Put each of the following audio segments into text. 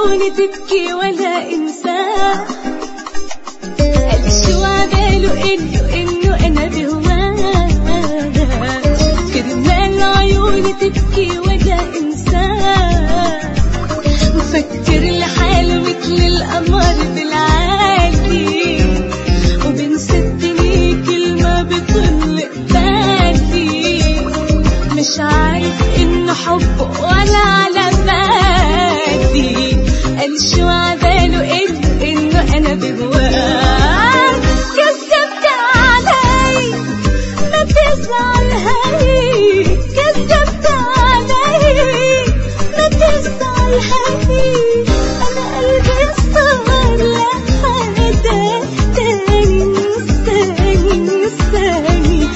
عيوني تبكي ولا انساه. قالش وعداله انه انا بهواه، كرمال عيوني تبكي ولا انساه. مفكر لحاله مثل القمر بالعالي، وبنسدني كلمة بطل قبالي. مش عارف انه حب ولا على بالي. قالش وعداله انه انا بهواك. كذبت علي ما تزعل هاي، كذبت علي ما تزعل هاي. انا قلبي صار لحدا تاني نساني.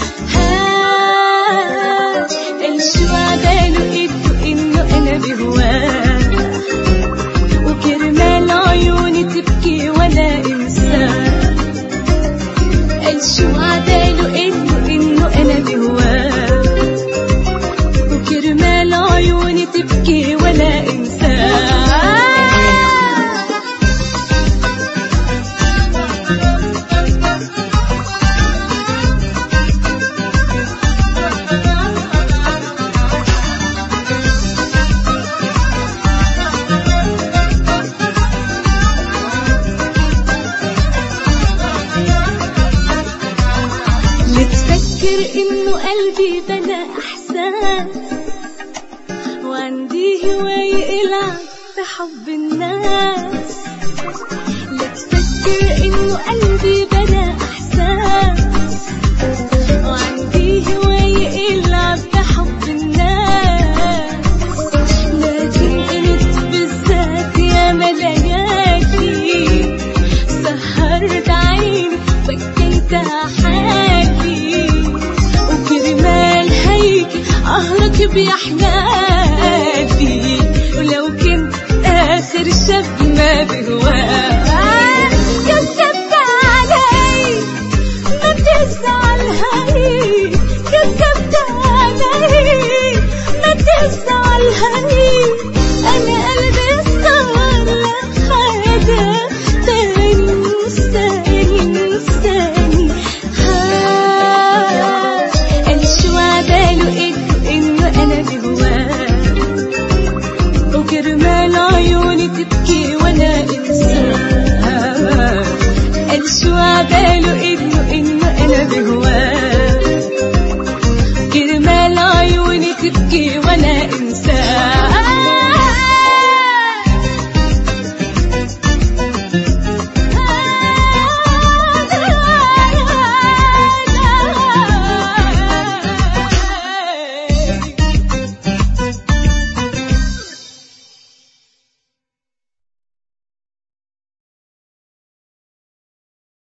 قالش وعداله انه انا بهواك، وكرمال عيوني تبكي ولا انساه. قالش وعداله انه انا بهواك، وكرمال عيوني تبكي ولا انساه. بتفكر انه قلبي بلا احساس، وعندي هواية العب بحب الناس. لا تفكر انه قلبي بلا احساس، وعندي هواية العب بحب الناس. لكن انت بالذات يا ملاياكي، سهرت عيني وكنتها حالي. وكرمال هيك قهرك بيحلى